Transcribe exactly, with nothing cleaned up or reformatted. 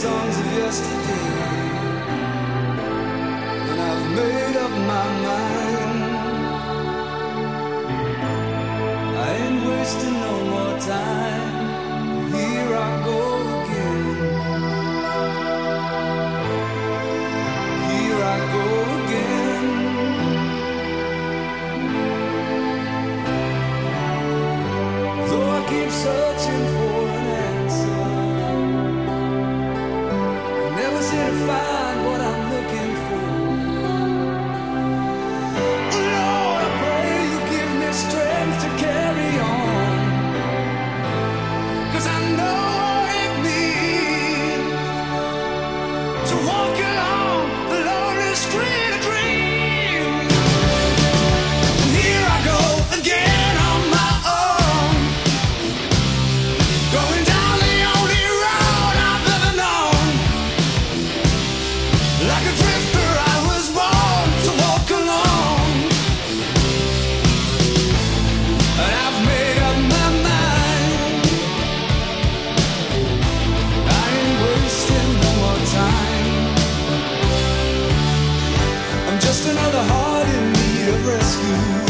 songs of yesterday, and I've made up my mind. I ain't wasting no more time. Here I go again. Here I go again. Though I keep searching for an answer, I never seem to find what I'm looking for. Lord, I pray you give me strength to carry on, 'cause I know what it means to walk along the lonely street of dreams. And here I go again on my own, going down the only road I've ever known. Like a drifter I was born to walk alone, and I've made up my mind. I ain't wasting no more time. I'm just another heart in need of rescue.